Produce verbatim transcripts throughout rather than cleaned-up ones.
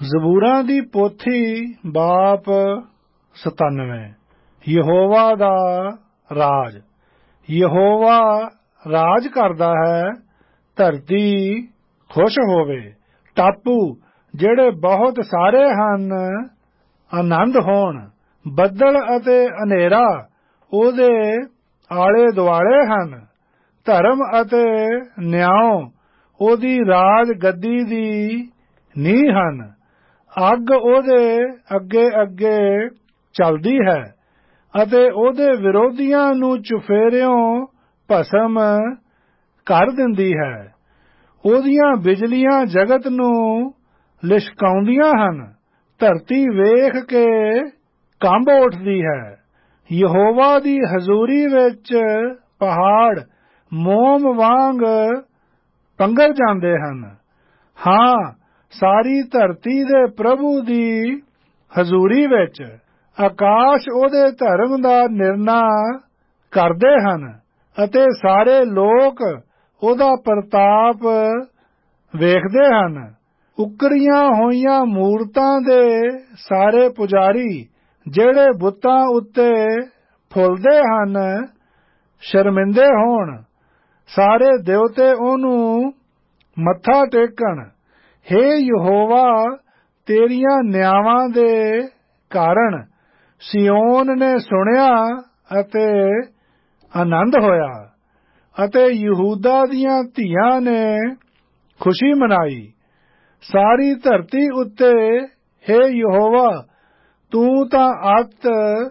ਜ਼ਬੂਰਾਂ ਦੀ ਪੋਥੀ ਬਾਪ ਸਤਾਨਵੇਂ। ਯਹੋਵਾ ਦਾ ਰਾਜ। ਯਹੋਵਾ ਰਾਜ ਕਰਦਾ ਹੈ, ਧਰਤੀ ਖੁਸ਼ ਹੋਵੇ। ਟਾਪੂ ਜਿਹੜੇ ਬਹੁਤ ਸਾਰੇ ਹਨ ਆਨੰਦ ਹੋਣ। ਬੱਦਲ ਅਤੇ ਹਨੇਰਾ ਉਹਦੇ ਆਲੇ ਦੁਆਲੇ ਹਨ। ਧਰਮ ਅਤੇ ਨਿਆਂ ਉਹਦੀ ਰਾਜ ਗੱਦੀ ਦੀ ਨੀਂਹ ਹਨ। ਅੱਗ ਉਹਦੇ ਅੱਗੇ ਅੱਗੇ ਚੱਲਦੀ ਹੈ ਅਤੇ ਉਹਦੇ ਵਿਰੋਧੀਆਂ ਨੂੰ ਚੁਫੇਰਿਓਂ ਭਸਮ ਕਰ ਦਿੰਦੀ ਹੈ। ਉਹਦੀਆਂ ਬਿਜਲੀਆਂ ਜਗਤ ਨੂੰ ਲਿਸ਼ਕਾਉਂਦੀਆਂ ਹਨ। ਧਰਤੀ ਵੇਖ ਕੇ ਕੰਬ ਉੱਠਦੀ ਹੈ। ਯਹੋਵਾ ਦੀ ਹਜ਼ੂਰੀ ਵਿੱਚ ਪਹਾੜ ਮੋਮ ਵਾਂਗ ਪੰਘਰ ਜਾਂਦੇ ਹਨ। ਹਾਂ, ਸਾਰੀ ਧਰਤੀ ਦੇ ਪ੍ਰਭੂ ਦੀ ਹਜ਼ੂਰੀ ਵਿੱਚ ਆਕਾਸ਼ ਉਹਦੇ ਧਰਮ ਦਾ ਨਿਰਣਾ ਕਰਦੇ ਹਨ ਅਤੇ ਸਾਰੇ ਲੋਕ ਉਹਦਾ ਪ੍ਰਤਾਪ ਵੇਖਦੇ ਹਨ। ਉਕਰੀਆਂ ਹੋਈਆਂ ਮੂਰਤਾਂ ਦੇ ਸਾਰੇ ਪੁਜਾਰੀ ਜਿਹੜੇ ਬੁੱਤਾਂ ਉੱਤੇ ਫੁੱਲਦੇ ਹਨ ਸ਼ਰਮਿੰਦੇ ਹੋਣ। ਸਾਰੇ ਦੇਵਤੇ ਉਹਨੂੰ ਮੱਥਾ ਟੇਕਣ। ਹੇ ਯਹੋਵਾ, ਤੇਰੀਆਂ ਨਿਆਵਾਂ ਦੇ ਕਾਰਨ ਸਿਯੋਨ ਨੇ ਸੁਣਿਆ ਅਤੇ ਆਨੰਦ ਹੋਇਆ ਅਤੇ ਯਹੂਦਾ ਦੀਆਂ ਧੀਆਂ ਨੇ ਖੁਸ਼ੀ ਮਨਾਈ। ਸਾਰੀ ਧਰਤੀ ਉੱਤੇ ਹੇ ਯਹੋਵਾ, ਤੂੰ ਤਾਂ ਅਤ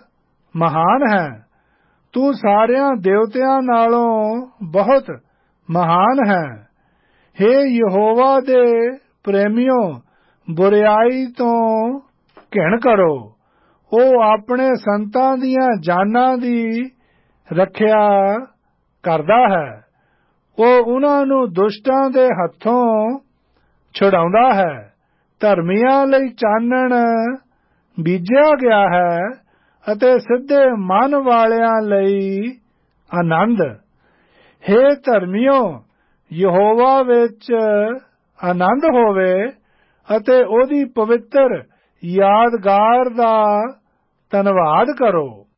ਮਹਾਨ ਹੈ। ਤੂੰ ਸਾਰਿਆਂ ਦੇਵਤਿਆਂ ਨਾਲੋਂ ਬਹੁਤ ਮਹਾਨ ਹੈ। ਹੇ ਯਹੋਵਾ ਦੇ ਪ੍ਰੇਮੀਓ, ਬੁਰਿਆਈ ਤੋਂ ਘਿਣ ਕਰੋ। ਉਹ ਆਪਣੇ ਸੰਤਾਂ ਦੀਆਂ ਜਾਨਾਂ ਦੀ ਰੱਖਿਆ ਕਰਦਾ ਹੈ। ਉਹ ਉਹਨਾਂ ਨੂੰ ਦੁਸ਼ਟਾਂ ਦੇ ਹੱਥੋਂ ਛੁਡਾਉਂਦਾ ਹੈ। ਧਰਮੀਆਂ ਲਈ ਚਾਨਣ ਬੀਜਿਆ ਗਿਆ ਹੈ ਅਤੇ ਸਿੱਧੇ ਮਨ ਵਾਲਿਆਂ ਲਈ ਆਨੰਦ। ਹੇ ਧਰਮੀਓ, ਯਹੋਵਾ ਵਿੱਚ ਆਨੰਦ ਹੋਵੇ ਅਤੇ ਉਹਦੀ ਪਵਿੱਤਰ ਯਾਦਗਾਰ ਦਾ ਧੰਨਵਾਦ ਕਰੋ।